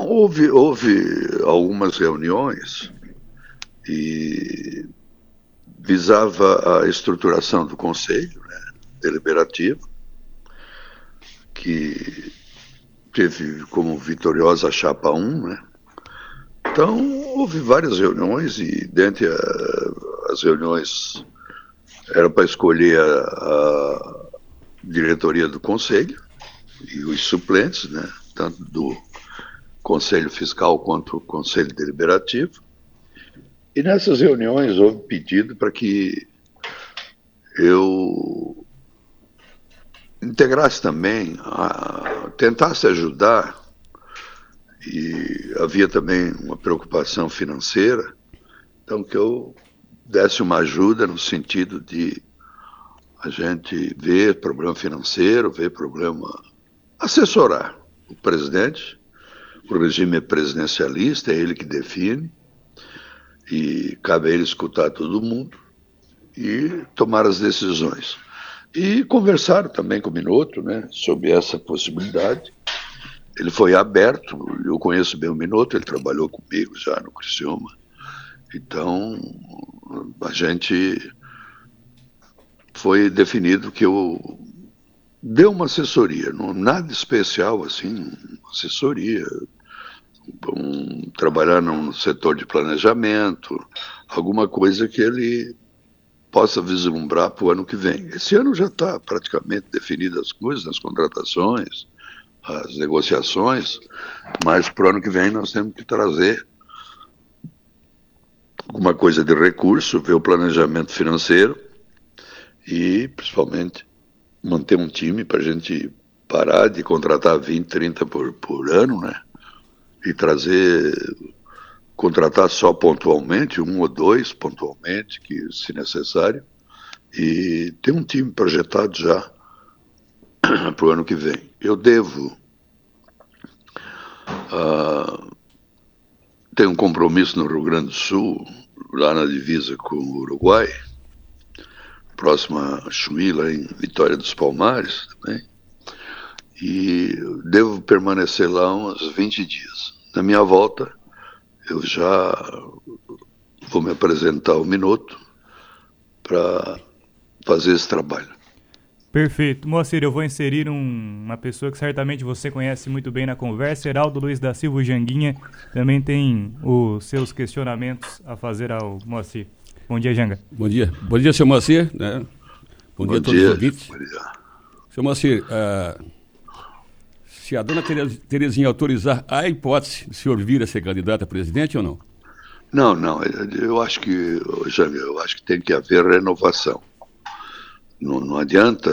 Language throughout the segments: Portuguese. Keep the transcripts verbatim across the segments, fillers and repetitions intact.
Não, houve, houve algumas reuniões e visava a estruturação do Conselho, né, Deliberativo, que teve como vitoriosa a Chapa um, né? Então, houve várias reuniões e, dentre a, as reuniões, era para escolher a, a diretoria do Conselho e os suplentes, né? Tanto do Conselho Fiscal quanto do Conselho Deliberativo. E nessas reuniões houve pedido para que eu integrasse também, a, tentasse ajudar, e havia também uma preocupação financeira, então que eu desse uma ajuda no sentido de a gente ver problema financeiro, ver problema, assessorar o presidente. O regime é presidencialista, é ele que define, e cabe a ele escutar todo mundo e tomar as decisões. E conversaram também com o Minotto, né, sobre essa possibilidade. Ele foi aberto, eu conheço bem o Minotto, ele trabalhou comigo já no Criciúma. Então, a gente foi definido que eu dei uma assessoria, não, nada especial assim, assessoria, um, trabalhar no setor de planejamento, alguma coisa que ele possa vislumbrar para o ano que vem. Esse ano já está praticamente definidas as coisas, as contratações, as negociações, mas para o ano que vem nós temos que trazer alguma coisa de recurso, ver o planejamento financeiro e, principalmente, manter um time para a gente parar de contratar vinte, trinta por, por ano, né? E trazer, contratar só pontualmente, um ou dois pontualmente, que se necessário, e ter um time projetado já para o ano que vem. Eu devo uh, ter um compromisso no Rio Grande do Sul, lá na divisa com o Uruguai, próximo a Chuí, lá em Vitória dos Palmares também, e devo permanecer lá uns vinte dias. Na minha volta, eu já vou me apresentar ao Minotto para fazer esse trabalho. Perfeito. Moacir, eu vou inserir um, uma pessoa que certamente você conhece muito bem na conversa. Heraldo Luiz da Silva Janguinha também tem os seus questionamentos a fazer ao Moacir. Bom dia, Janga. Bom dia. Bom dia, senhor Moacir. Né? Bom, Bom dia a todos dia. os ouvintes. Bom dia. Senhor Moacir, uh, se a dona Terezinha autorizar a hipótese, o senhor vir a ser candidato a presidente ou não? Não, não. Eu acho que, Janga, eu acho que tem que haver renovação. Não, não adianta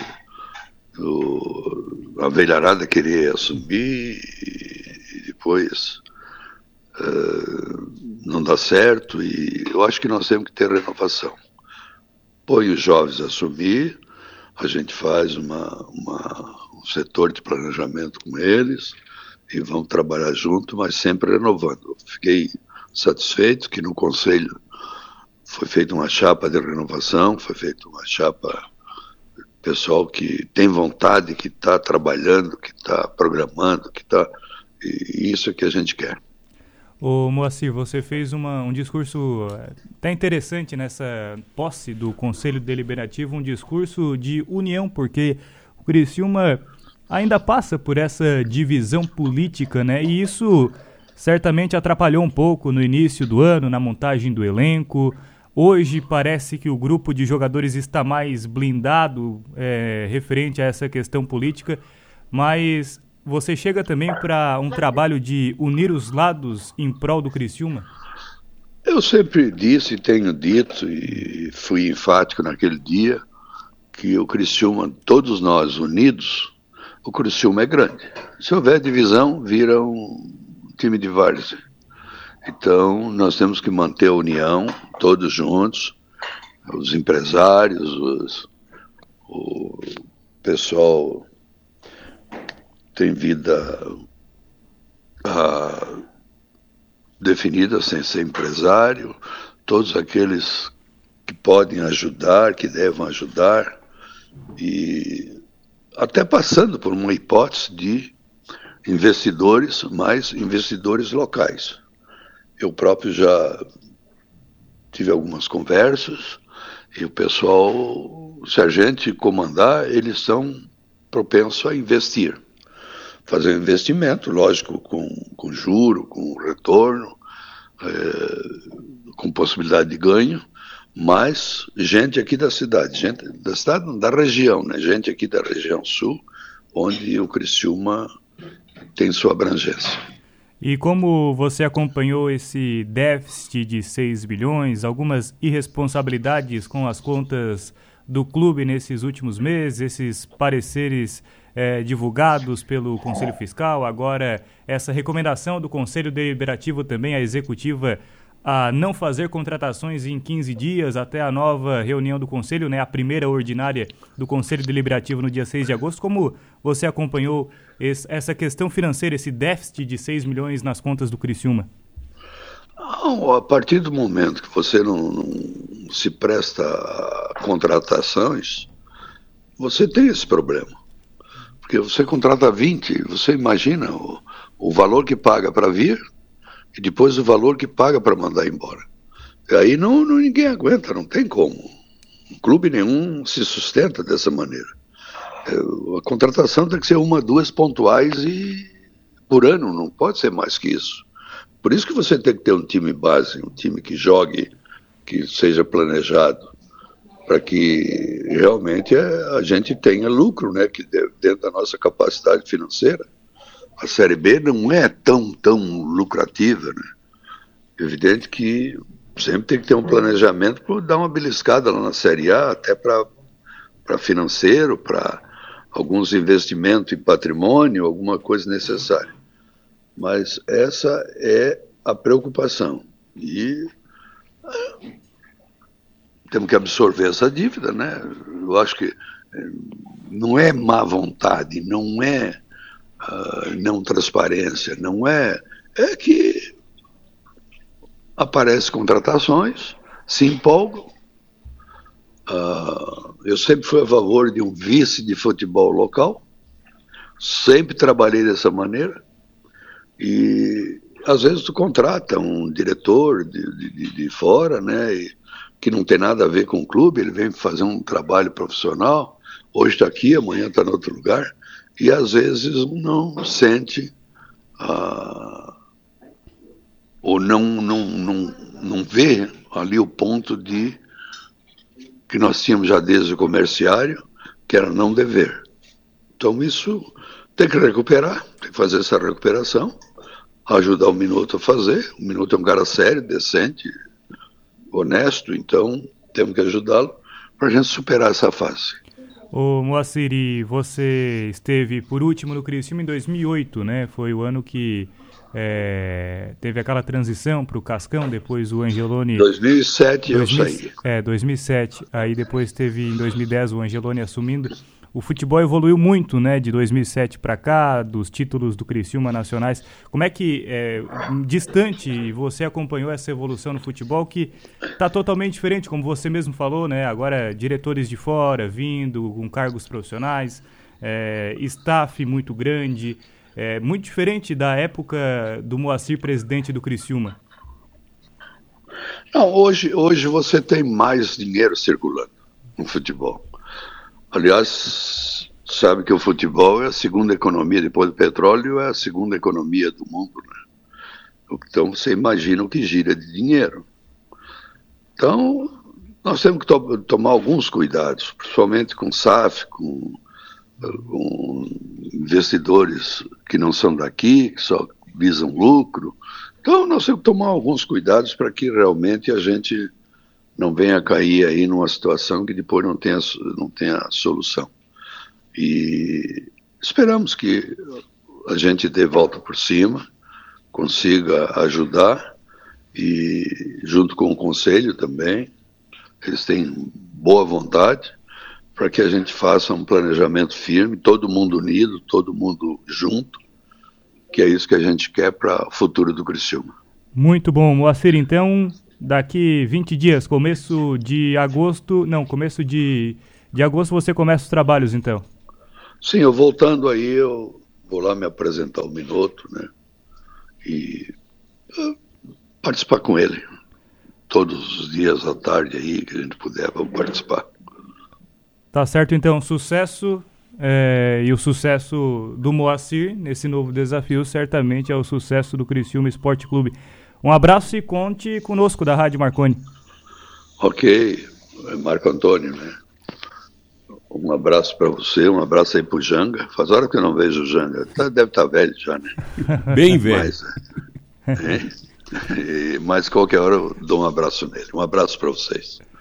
eu, a velharada querer assumir e, e depois uh, não dá certo, e eu acho que nós temos que ter renovação. Põe os jovens a assumir, a gente faz uma, uma, um setor de planejamento com eles e vamos trabalhar junto, mas sempre renovando. Fiquei satisfeito que no Conselho foi feita uma chapa de renovação, foi feita uma chapa pessoal que tem vontade, que está trabalhando, que está programando, que está... E isso é que a gente quer. Ô Moacir, você fez uma, um discurso até interessante nessa posse do Conselho Deliberativo, um discurso de união, porque o Criciúma ainda passa por essa divisão política, né? E isso certamente atrapalhou um pouco no início do ano, na montagem do elenco. Hoje parece que o grupo de jogadores está mais blindado é, referente a essa questão política, mas você chega também para um trabalho de unir os lados em prol do Criciúma? Eu sempre disse, tenho dito e fui enfático naquele dia, que o Criciúma, todos nós unidos, o Criciúma é grande. Se houver divisão, vira um time de várzea. Então, nós temos que manter a união, todos juntos, os empresários, os, o pessoal tem vida ah, definida sem ser empresário, todos aqueles que podem ajudar, que devem ajudar, e até passando por uma hipótese de investidores, mas investidores locais. Eu próprio já tive algumas conversas e o pessoal, se a gente comandar, eles são propensos a investir. Fazer um investimento, lógico, com, com juro, com retorno, é, com possibilidade de ganho, mas gente aqui da cidade, gente da cidade, não, da região, né? Gente aqui da região sul, onde o Criciúma tem sua abrangência. E como você acompanhou esse déficit de seis bilhões, algumas irresponsabilidades com as contas do clube nesses últimos meses, esses pareceres é, divulgados pelo Conselho Fiscal, agora essa recomendação do Conselho Deliberativo também, a executiva, a não fazer contratações em quinze dias até a nova reunião do Conselho, né, a primeira ordinária do Conselho Deliberativo no dia seis de agosto. Como você acompanhou esse, essa questão financeira, esse déficit de seis milhões nas contas do Criciúma? Não, a partir do momento que você não, não se presta a contratações, você tem esse problema. Porque você contrata vinte, você imagina o, o valor que paga para vir, e depois o valor que paga para mandar embora. E aí não, não, ninguém aguenta, não tem como. Clube nenhum se sustenta dessa maneira. É, a contratação tem que ser uma, duas pontuais e por ano, não pode ser mais que isso. Por isso que você tem que ter um time base, um time que jogue, que seja planejado, para que realmente a gente tenha lucro, né, que dentro da nossa capacidade financeira. A Série B não é tão, tão lucrativa, né? Evidente que sempre tem que ter um planejamento para dar uma beliscada lá na Série A, até para financeiro, para alguns investimentos em patrimônio, alguma coisa necessária. Mas essa é a preocupação. E é, temos que absorver essa dívida, né? Eu acho que não é má vontade, não é Uh, não transparência, não é, é que aparecem contratações, se empolgam. Uh, eu sempre fui a favor de um vice de futebol local, sempre trabalhei dessa maneira, e às vezes tu contrata um diretor de, de, de fora, né, e, que não tem nada a ver com o clube, ele vem fazer um trabalho profissional, hoje está aqui, amanhã está em outro lugar, e às vezes não sente ah, ou não, não, não, não vê ali o ponto de que nós tínhamos já desde o comerciário, que era não dever. Então isso tem que recuperar, tem que fazer essa recuperação, ajudar o Minuto a fazer. O Minuto é um cara sério, decente, honesto, então temos que ajudá-lo para a gente superar essa fase. Ô Moacir, você esteve por último no Criciúma em dois mil e oito, né? Foi o ano que é, teve aquela transição para o Cascão, depois o Angeloni... dois mil e sete dois mil, eu saí. É, dois mil e sete, aí depois teve em dois mil e dez o Angeloni assumindo. O futebol evoluiu muito, né, de dois mil e sete para cá, dos títulos do Criciúma nacionais. Como é que, é, distante, você acompanhou essa evolução no futebol que está totalmente diferente, como você mesmo falou, né? Agora diretores de fora vindo com cargos profissionais, é, staff muito grande, é, muito diferente da época do Moacir presidente do Criciúma. Não, hoje, hoje você tem mais dinheiro circulando no futebol. Aliás, sabe que o futebol é a segunda economia, depois do petróleo, é a segunda economia do mundo, né? Então você imagina o que gira de dinheiro. Então, nós temos que to- tomar alguns cuidados, principalmente com S A F, com, com investidores que não são daqui, que só visam lucro. Então, nós temos que tomar alguns cuidados para que realmente a gente não venha cair aí numa situação que depois não tenha, não tenha solução. E esperamos que a gente dê volta por cima, consiga ajudar, e junto com o Conselho também, eles têm boa vontade, para que a gente faça um planejamento firme, todo mundo unido, todo mundo junto, que é isso que a gente quer para o futuro do Criciúma. Muito bom, Moacir, então... Daqui vinte dias, começo de agosto, não, começo de, de agosto você começa os trabalhos, então? Sim, eu voltando aí, eu vou lá me apresentar um minuto, né? E uh, participar com ele. Todos os dias à tarde aí, que a gente puder, vamos participar. Tá certo, então. Sucesso é, e o sucesso do Moacir nesse novo desafio certamente é o sucesso do Criciúma Esporte Clube. Um abraço e conte conosco da Rádio Marconi. Ok, Marco Antônio, né? Um abraço para você, um abraço aí pro Janga. Faz hora que eu não vejo o Janga. Tá, deve estar tá velho já, né? Bem velho. Mas, é, é, mas qualquer hora eu dou um abraço nele. Um abraço para vocês.